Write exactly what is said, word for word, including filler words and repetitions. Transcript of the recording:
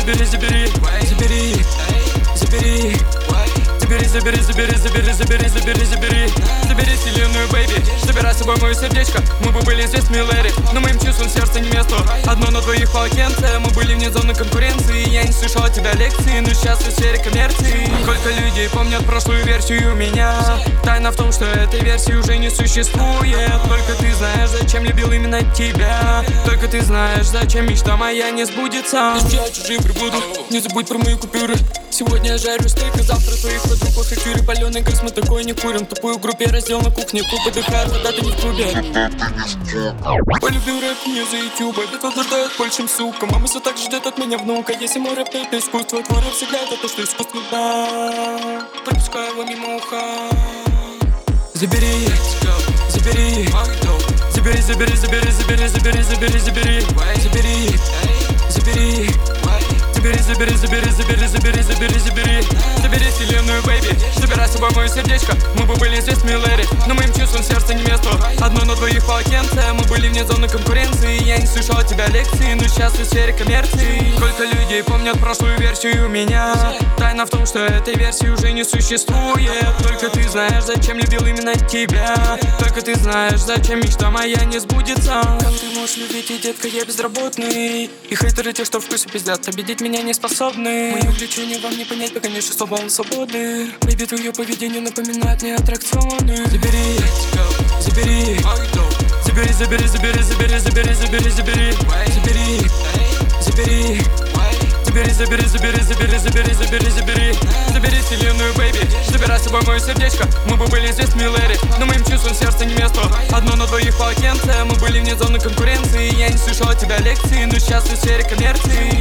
забери, забери, забери, забери. Забери, забери, забери, забери, забери, забери, забери. Забери вселенную, бэйби. Забирай с собой мое сердечко. Мы бы были здесь, Миллери, но моим чувствам сердце не место. Одно на двоих полотенце. Мы были вне зоны конкуренции. Я не слышал от тебя лекции, но сейчас в сфере коммерции. Сколько людей помнят прошлую версию меня. Тайна в том, что этой версии уже не существует. Только ты знаешь, зачем любил именно тебя. Только ты знаешь, зачем мечта моя не сбудется. Я чужие прибуду, не забудь про мои купюры. Сегодня я жарю стейк, а завтра твоих подруг хачури. Паленый газ, мы такой не курим. Тупую группе раздел на кухне, клуб отдыхает, когда ты не в клубе. Полюбил рэп не за ютуба, ведь он нуждает большим сукам. Мама все так ждет от меня внука. Если мой рэп это искусство, твой рэп всегда это то, что искусство, да. Пропускаю его мимо уха. Забери, забери, забери, забери, забери, забери, забери, забери, забери, забери, забери. Забери, забери, забери, забери, забери, забери, забери. Забери вселенную, бэйби. Забирай с собой мое сердечко. Мы бы были здесь, Миллери, но моим чувствам сердце не место. Одно на двоих полотенце. Мы были вне зоны конкуренции. Я не слышал от тебя лекции, но сейчас в сфере коммерции. Сколько людей помнят прошлую версию меня. Тайна в том, что этой версии уже не существует. Только ты знаешь, зачем любил именно тебя. Только ты знаешь, зачем мечта моя не сбудется. Как ты можешь любить, и детка, я безработный. И хейтеры те, что в вкусе пиздят, обидеть меня не способны. Мои увлечения вам не понять, пока не чувство волн свободы. Бэйби, твое поведение напоминает мне аттракционы. Забери, забери, забери, забери, забери, забери, забери, забери, забери, забери, забери. Забери, забери, забери, забери, забери, забери, забери. Забери вселенную, бэйби. Забирай с собой мое сердечко. Мы бы были здесь, Миллери, но моим чувствам сердце не место. Одно на двоих полотенце. Мы были вне зоны конкуренции. Я не слышал от тебя лекции, но сейчас в сфере коммерции.